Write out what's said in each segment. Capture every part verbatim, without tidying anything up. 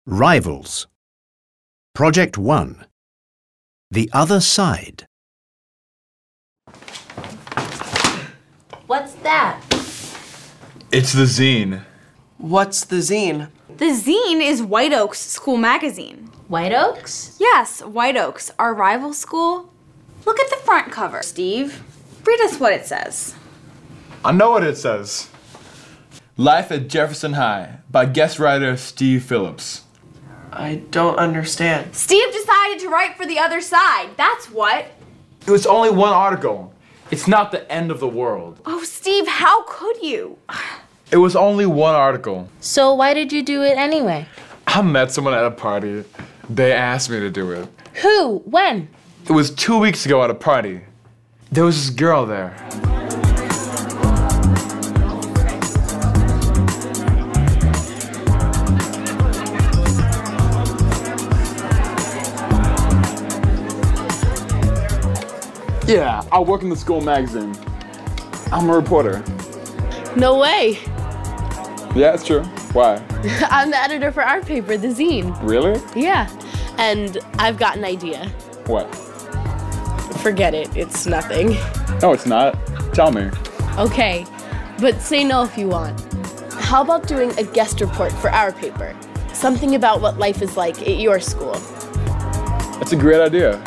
Rivals. Project one. The Other Side. What's that? It's the zine. What's the zine? The zine is White Oaks School Magazine. White Oaks? Yes, White Oaks, our rival school. Look at the front cover, Steve. Read us what it says. I know what it says. Life at Jefferson High by guest writer Steve Phillips. I don't understand. Steve decided to write for the other side, that's what. It was only one article. It's not the end of the world. Oh, Steve, how could you? It was only one article. So why did you do it anyway? I met someone at a party. They asked me to do it. Who? When? It was two weeks ago at a party. There was this girl there. Yeah, I work in the school magazine. I'm a reporter. No way. Yeah, it's true. Why? I'm the editor for our paper, The Zine. Really? Yeah. And I've got an idea. What? Forget it. It's nothing. No, it's not. Tell me. Okay. But say no if you want. How about doing a guest report for our paper? Something about what life is like at your school. That's a great idea.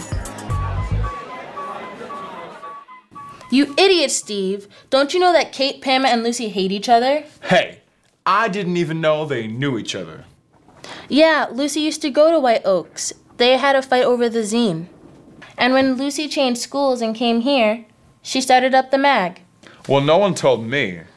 You idiot, Steve. Don't you know that Kate, Pam, and Lucy hate each other? Hey, I didn't even know they knew each other. Yeah, Lucy used to go to White Oaks. They had a fight over the zine. And when Lucy changed schools and came here, she started up the mag. Well, no one told me.